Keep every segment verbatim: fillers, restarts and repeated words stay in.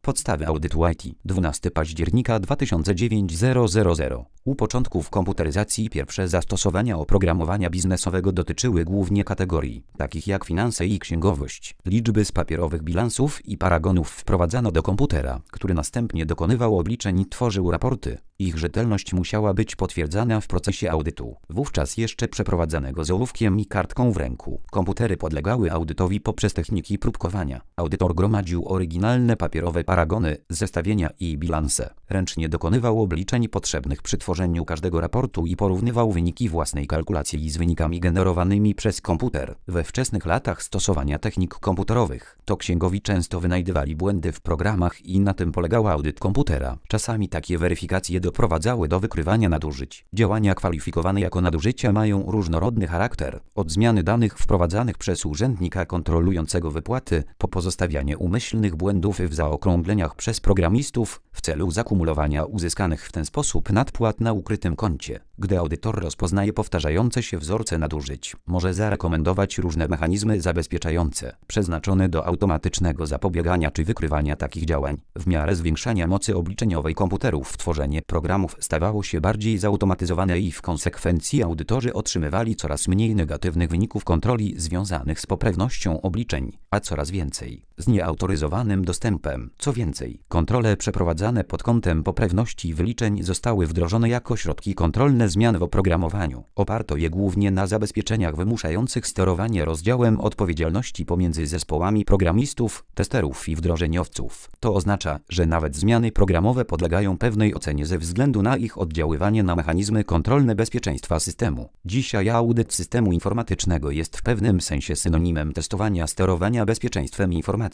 Podstawy audytu I T. dwunastego października dwa tysiące dziewiątego. U początków komputeryzacji pierwsze zastosowania oprogramowania biznesowego dotyczyły głównie kategorii, takich jak finanse i księgowość. Liczby z papierowych bilansów i paragonów wprowadzano do komputera, który następnie dokonywał obliczeń i tworzył raporty. Ich rzetelność musiała być potwierdzana w procesie audytu, wówczas jeszcze przeprowadzanego z ołówkiem i kartką w ręku. Komputery podlegały audytowi poprzez techniki próbkowania. Audytor gromadził oryginalne papierowe paragony, zestawienia i bilanse. Ręcznie dokonywał obliczeń potrzebnych przy tworzeniu każdego raportu i porównywał wyniki własnej kalkulacji z wynikami generowanymi przez komputer. We wczesnych latach stosowania technik komputerowych, to księgowi często wynajdywali błędy w programach i na tym polegał audyt komputera. Czasami takie weryfikacje doprowadzały do wykrywania nadużyć. Działania kwalifikowane jako nadużycia mają różnorodny charakter, od zmiany danych wprowadzanych przez urzędnika kontrolującego wypłaty, po pozostawianie umyślnych błędów w zaokrągleniach przez programistów w celu zakumulowania uzyskanych w ten sposób nadpłat na ukrytym koncie. Gdy audytor rozpoznaje powtarzające się wzorce nadużyć, może zarekomendować różne mechanizmy zabezpieczające, przeznaczone do automatycznego zapobiegania czy wykrywania takich działań. W miarę zwiększania mocy obliczeniowej komputerów tworzenie programów stawało się bardziej zautomatyzowane i w konsekwencji audytorzy otrzymywali coraz mniej negatywnych wyników kontroli związanych z poprawnością obliczeń, a coraz więcej z nieautoryzowanym dostępem. Co więcej, kontrole przeprowadzane pod kątem poprawności wyliczeń zostały wdrożone jako środki kontrolne zmian w oprogramowaniu. Oparto je głównie na zabezpieczeniach wymuszających sterowanie rozdziałem odpowiedzialności pomiędzy zespołami programistów, testerów i wdrożeniowców. To oznacza, że nawet zmiany programowe podlegają pewnej ocenie ze względu na ich oddziaływanie na mechanizmy kontrolne bezpieczeństwa systemu. Dzisiaj audyt systemu informatycznego jest w pewnym sensie synonimem testowania sterowania bezpieczeństwem informacji.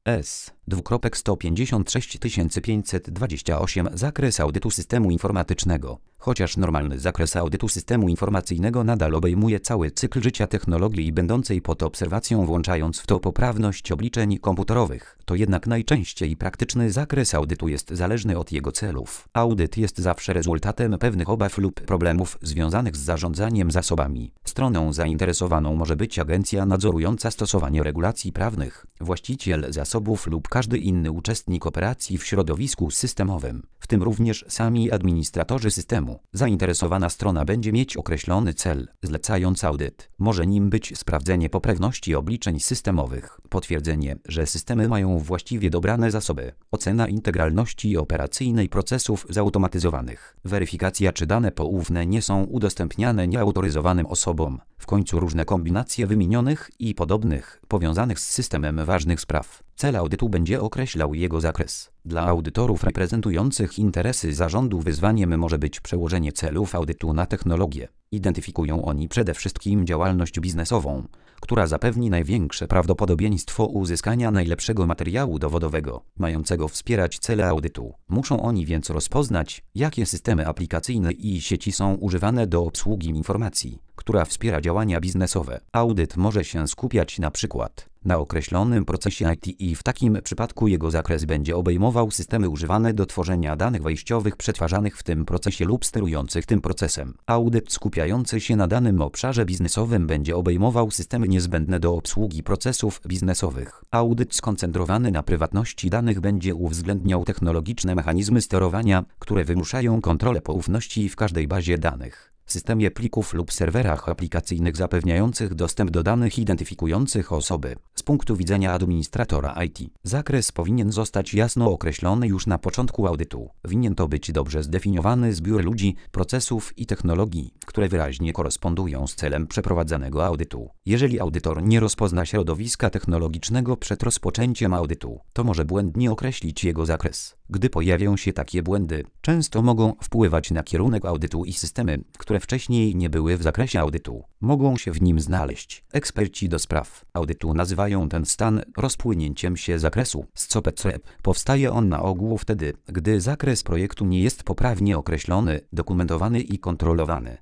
S. sto pięćdziesiąt sześć tysięcy pięćset dwadzieścia osiem Zakres audytu systemu informatycznego. Chociaż normalny zakres audytu systemu informacyjnego nadal obejmuje cały cykl życia technologii będącej pod obserwacją, włączając w to poprawność obliczeń komputerowych, to jednak najczęściej praktyczny zakres audytu jest zależny od jego celów. Audyt jest zawsze rezultatem pewnych obaw lub problemów związanych z zarządzaniem zasobami. Stroną zainteresowaną może być agencja nadzorująca stosowanie regulacji prawnych, właściciel zasobów lub każdy inny uczestnik operacji w środowisku systemowym, w tym również sami administratorzy systemu. Zainteresowana strona będzie mieć określony cel, zlecając audyt. Może nim być sprawdzenie poprawności obliczeń systemowych, potwierdzenie, że systemy mają właściwie dobrane zasoby, ocena integralności operacyjnej procesów zautomatyzowanych, weryfikacja, czy dane poufne nie są udostępniane nieautoryzowanym osobom. W końcu różne kombinacje wymienionych i podobnych, powiązanych z systemem ważnych spraw. Cel audytu będzie określał jego zakres. Dla audytorów reprezentujących interesy zarządu wyzwaniem może być przełożenie celów audytu na technologię. Identyfikują oni przede wszystkim działalność biznesową, która zapewni największe prawdopodobieństwo uzyskania najlepszego materiału dowodowego, mającego wspierać cele audytu. Muszą oni więc rozpoznać, jakie systemy aplikacyjne i sieci są używane do obsługi informacji, która wspiera działania biznesowe. Audyt może się skupiać na przykład na określonym procesie I T i w takim przypadku jego zakres będzie obejmował systemy używane do tworzenia danych wejściowych przetwarzanych w tym procesie lub sterujących tym procesem. Audyt skupiający się na danym obszarze biznesowym będzie obejmował systemy niezbędne do obsługi procesów biznesowych. Audyt skoncentrowany na prywatności danych będzie uwzględniał technologiczne mechanizmy sterowania, które wymuszają kontrolę poufności w każdej bazie danych, systemie plików lub serwerach aplikacyjnych zapewniających dostęp do danych identyfikujących osoby. Z punktu widzenia administratora I T, zakres powinien zostać jasno określony już na początku audytu. Winien to być dobrze zdefiniowany zbiór ludzi, procesów i technologii, które wyraźnie korespondują z celem przeprowadzanego audytu. Jeżeli audytor nie rozpozna środowiska technologicznego przed rozpoczęciem audytu, to może błędnie określić jego zakres. Gdy pojawią się takie błędy, często mogą wpływać na kierunek audytu i systemy, które wcześniej nie były w zakresie audytu, mogą się w nim znaleźć. Eksperci do spraw audytu nazywają ten stan rozpłynięciem się zakresu. Scopet. Powstaje on na ogół wtedy, gdy zakres projektu nie jest poprawnie określony, dokumentowany i kontrolowany.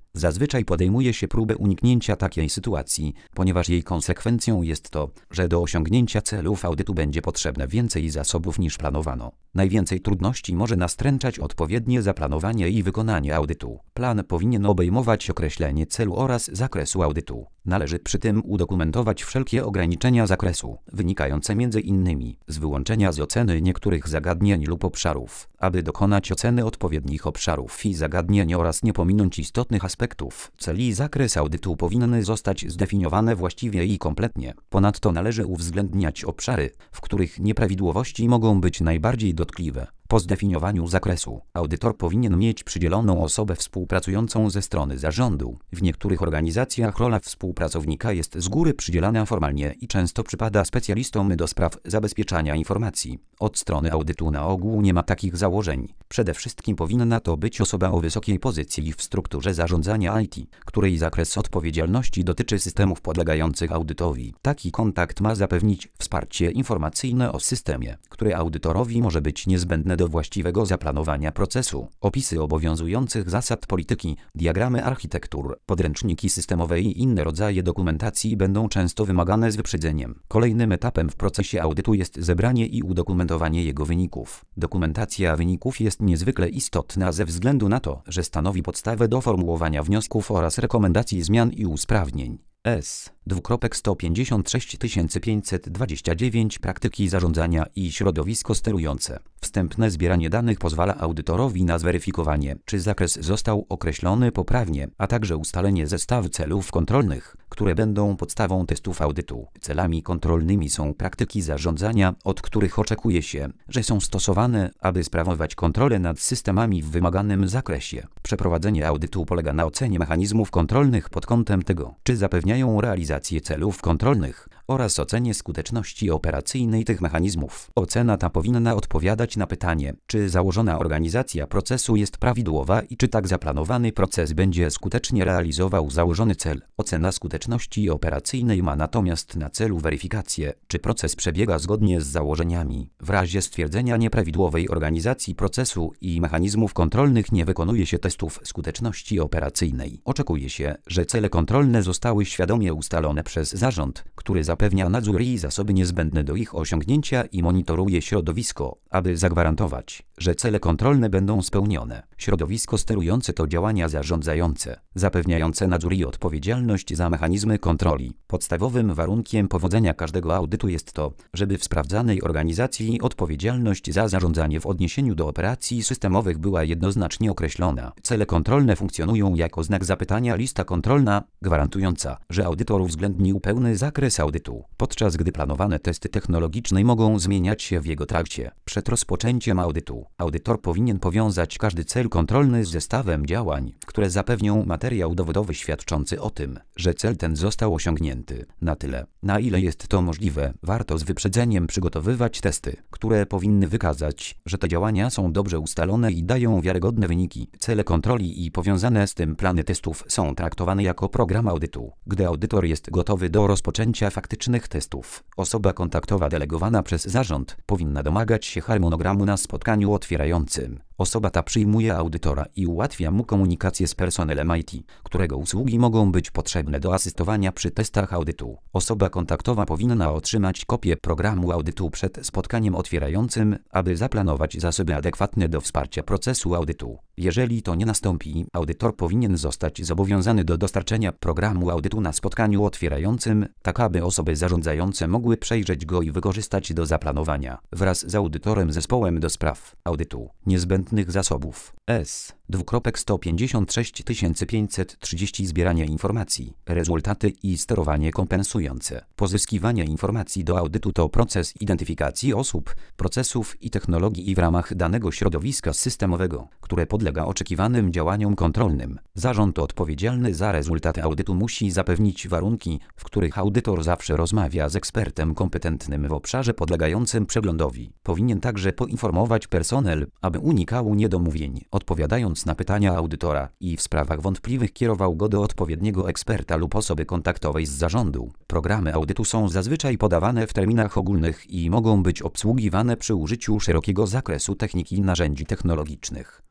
Zazwyczaj podejmuje się próbę uniknięcia takiej sytuacji, ponieważ jej konsekwencją jest to, że do osiągnięcia celów audytu będzie potrzebne więcej zasobów niż planowano. Najwięcej trudności może nastręczać odpowiednie zaplanowanie i wykonanie audytu. Plan powinien obejmować określenie celu oraz zakresu audytu. Należy przy tym udokumentować wszelkie ograniczenia zakresu, wynikające między innymi z wyłączenia z oceny niektórych zagadnień lub obszarów, aby dokonać oceny odpowiednich obszarów i zagadnień oraz nie pominąć istotnych aspektów. Cel i zakres audytu powinny zostać zdefiniowane właściwie i kompletnie. Ponadto należy uwzględniać obszary, w których nieprawidłowości mogą być najbardziej dotkliwe. Po zdefiniowaniu zakresu, audytor powinien mieć przydzieloną osobę współpracującą ze strony zarządu. W niektórych organizacjach rola współpracownika jest z góry przydzielana formalnie i często przypada specjalistom do spraw zabezpieczania informacji. Od strony audytu na ogół nie ma takich założeń. Przede wszystkim powinna to być osoba o wysokiej pozycji w strukturze zarządzania I T, której zakres odpowiedzialności dotyczy systemów podlegających audytowi. Taki kontakt ma zapewnić wsparcie informacyjne o systemie, które audytorowi może być niezbędne do właściwego zaplanowania procesu. Opisy obowiązujących zasad polityki, diagramy architektur, podręczniki systemowe i inne rodzaje dokumentacji będą często wymagane z wyprzedzeniem. Kolejnym etapem w procesie audytu jest zebranie i udokumentowanie jego wyników. Dokumentacja wyników jest niezwykle istotna ze względu na to, że stanowi podstawę do formułowania wniosków oraz rekomendacji zmian i usprawnień. S. sto pięćdziesiąt sześć tysięcy pięćset dwadzieścia dziewięć Praktyki zarządzania i środowisko sterujące. Wstępne zbieranie danych pozwala audytorowi na zweryfikowanie, czy zakres został określony poprawnie, a także ustalenie zestawu celów kontrolnych, które będą podstawą testów audytu. Celami kontrolnymi są praktyki zarządzania, od których oczekuje się, że są stosowane, aby sprawować kontrolę nad systemami w wymaganym zakresie. Przeprowadzenie audytu polega na ocenie mechanizmów kontrolnych pod kątem tego, czy zapewniają realizację celów kontrolnych, oraz ocenie skuteczności operacyjnej tych mechanizmów. Ocena ta powinna odpowiadać na pytanie, czy założona organizacja procesu jest prawidłowa i czy tak zaplanowany proces będzie skutecznie realizował założony cel. Ocena skuteczności operacyjnej ma natomiast na celu weryfikację, czy proces przebiega zgodnie z założeniami. W razie stwierdzenia nieprawidłowej organizacji procesu i mechanizmów kontrolnych nie wykonuje się testów skuteczności operacyjnej. Oczekuje się, że cele kontrolne zostały świadomie ustalone przez zarząd, który zapewnia nadzór i zasoby niezbędne do ich osiągnięcia i monitoruje środowisko, aby zagwarantować, że cele kontrolne będą spełnione. Środowisko sterujące to działania zarządzające, zapewniające nadzór i odpowiedzialność za mechanizmy kontroli. Podstawowym warunkiem powodzenia każdego audytu jest to, żeby w sprawdzanej organizacji odpowiedzialność za zarządzanie w odniesieniu do operacji systemowych była jednoznacznie określona. Cele kontrolne funkcjonują jako znak zapytania lista kontrolna, gwarantująca, że audytor uwzględnił pełny zakres audytu, podczas gdy planowane testy technologiczne mogą zmieniać się w jego trakcie. Przed rozpoczęciem audytu, audytor powinien powiązać każdy cel kontrolny z zestawem działań, które zapewnią materiał dowodowy świadczący o tym, że cel ten został osiągnięty. Na tyle, na ile jest to możliwe, warto z wyprzedzeniem przygotowywać testy, które powinny wykazać, że te działania są dobrze ustalone i dają wiarygodne wyniki. Cele kontroli i powiązane z tym plany testów są traktowane jako program audytu. Gdy audytor jest gotowy do rozpoczęcia faktycznych testów, osoba kontaktowa delegowana przez zarząd powinna domagać się harmonogramu na spotkaniu otwierającym. Osoba ta przyjmuje audytora i ułatwia mu komunikację z personelem I T, którego usługi mogą być potrzebne do asystowania przy testach audytu. Osoba kontaktowa powinna otrzymać kopię programu audytu przed spotkaniem otwierającym, aby zaplanować zasoby adekwatne do wsparcia procesu audytu. Jeżeli to nie nastąpi, audytor powinien zostać zobowiązany do dostarczenia programu audytu na spotkaniu otwierającym, tak aby osoby zarządzające mogły przejrzeć go i wykorzystać do zaplanowania, wraz z audytorem zespołem do spraw audytu, niezbędnych zasobów. S. sto pięćdziesiąt sześć tysięcy pięćset trzydzieści Zbieranie informacji, rezultaty i sterowanie kompensujące. Pozyskiwanie informacji do audytu to proces identyfikacji osób, procesów i technologii i w ramach danego środowiska systemowego, które podlega oczekiwanym działaniom kontrolnym. Zarząd odpowiedzialny za rezultaty audytu musi zapewnić warunki, w których audytor zawsze rozmawia z ekspertem kompetentnym w obszarze podlegającym przeglądowi. Powinien także poinformować personel, aby unikał niedomówień, odpowiadając na pytania audytora i w sprawach wątpliwych kierował go do odpowiedniego eksperta lub osoby kontaktowej z zarządu. Programy audytu są zazwyczaj podawane w terminach ogólnych i mogą być obsługiwane przy użyciu szerokiego zakresu techniki i narzędzi technologicznych.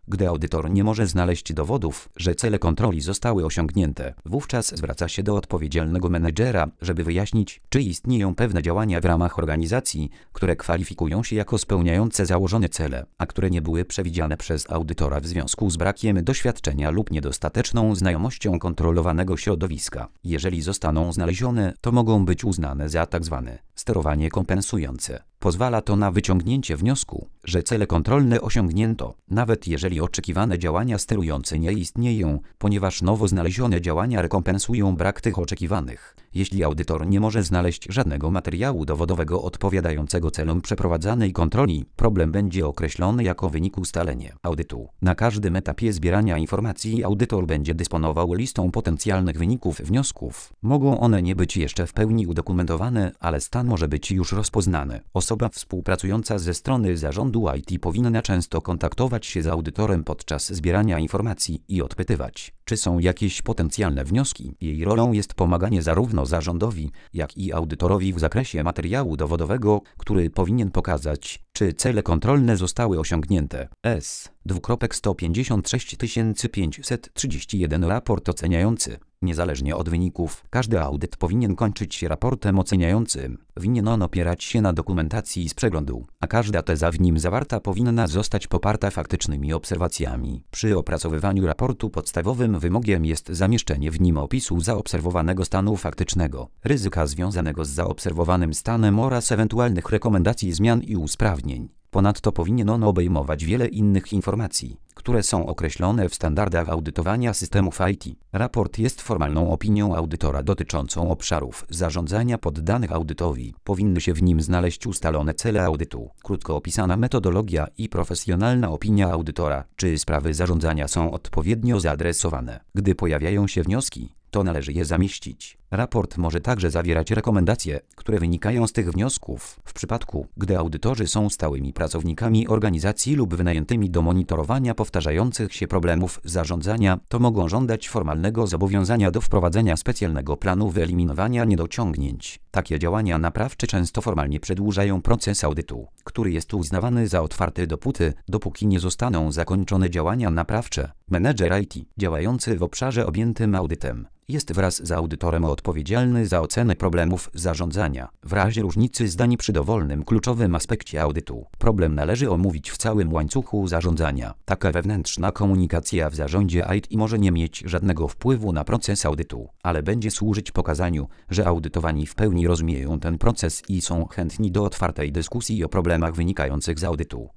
Gdy audytor nie może znaleźć dowodów, że cele kontroli zostały osiągnięte, wówczas zwraca się do odpowiedzialnego menedżera, żeby wyjaśnić, czy istnieją pewne działania w ramach organizacji, które kwalifikują się jako spełniające założone cele, a które nie były przewidziane przez audytora w związku z brakiem doświadczenia lub niedostateczną znajomością kontrolowanego środowiska. Jeżeli zostaną znalezione, to mogą być uznane za tzw. sterowanie kompensujące. Pozwala to na wyciągnięcie wniosku, że cele kontrolne osiągnięto, nawet jeżeli oczekiwane działania sterujące nie istnieją, ponieważ nowo znalezione działania rekompensują brak tych oczekiwanych. Jeśli audytor nie może znaleźć żadnego materiału dowodowego odpowiadającego celom przeprowadzanej kontroli, problem będzie określony jako wynik ustalenia audytu. Na każdym etapie zbierania informacji audytor będzie dysponował listą potencjalnych wyników wniosków. Mogą one nie być jeszcze w pełni udokumentowane, ale stan może być już rozpoznany. Osoba współpracująca ze strony zarządu I T powinna często kontaktować się z audytorem podczas zbierania informacji i odpytywać, czy są jakieś potencjalne wnioski. Jej rolą jest pomaganie zarówno zarządowi, jak i audytorowi w zakresie materiału dowodowego, który powinien pokazać, czy cele kontrolne zostały osiągnięte. S. sto pięćdziesiąt sześć tysięcy pięćset trzydzieści jeden Raport oceniający. Niezależnie od wyników, każdy audyt powinien kończyć się raportem oceniającym. Winien on opierać się na dokumentacji z przeglądu, a każda teza w nim zawarta powinna zostać poparta faktycznymi obserwacjami. Przy opracowywaniu raportu podstawowym wymogiem jest zamieszczenie w nim opisu zaobserwowanego stanu faktycznego, ryzyka związanego z zaobserwowanym stanem oraz ewentualnych rekomendacji zmian i usprawnień. Ponadto powinien on obejmować wiele innych informacji, które są określone w standardach audytowania systemów I T. Raport jest formalną opinią audytora dotyczącą obszarów zarządzania poddanych audytowi. Powinny się w nim znaleźć ustalone cele audytu, krótko opisana metodologia i profesjonalna opinia audytora, czy sprawy zarządzania są odpowiednio zaadresowane. Gdy pojawiają się wnioski, to należy je zamieścić. Raport może także zawierać rekomendacje, które wynikają z tych wniosków. W przypadku, gdy audytorzy są stałymi pracownikami organizacji lub wynajętymi do monitorowania powtarzających się problemów zarządzania, to mogą żądać formalnego zobowiązania do wprowadzenia specjalnego planu wyeliminowania niedociągnięć. Takie działania naprawcze często formalnie przedłużają proces audytu, który jest uznawany za otwarty dopóty, dopóki nie zostaną zakończone działania naprawcze. Menedżer I T, działający w obszarze objętym audytem, jest wraz z audytorem odpowiedzialny za ocenę problemów zarządzania. W razie różnicy zdań przy dowolnym kluczowym aspekcie audytu, problem należy omówić w całym łańcuchu zarządzania. Taka wewnętrzna komunikacja w zarządzie I T może nie mieć żadnego wpływu na proces audytu, ale będzie służyć pokazaniu, że audytowani w pełni rozumieją ten proces i są chętni do otwartej dyskusji o problemach wynikających z audytu.